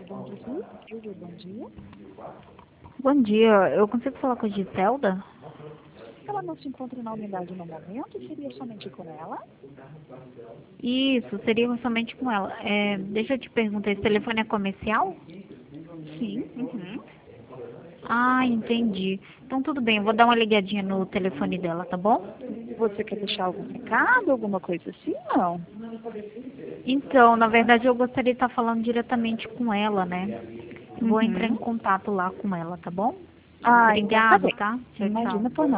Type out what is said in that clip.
Bom dia. Bom dia, eu consigo falar com a Giselda? Ela não se encontra na unidade no momento, seria somente com ela? Isso, seria somente com ela. Deixa eu te perguntar, esse telefone é comercial? Sim. Uhum. Ah, entendi. Então tudo bem, eu vou dar uma ligadinha no telefone dela, tá bom? Você quer deixar algum recado, alguma coisa assim? Não. Então, na verdade eu gostaria de estar falando diretamente com ela, né? Vou entrar em Uhum. contato lá com ela, tá bom? Ah, então tá Obrigado, bem. tá? Tchau, tchau. Imagina por nada.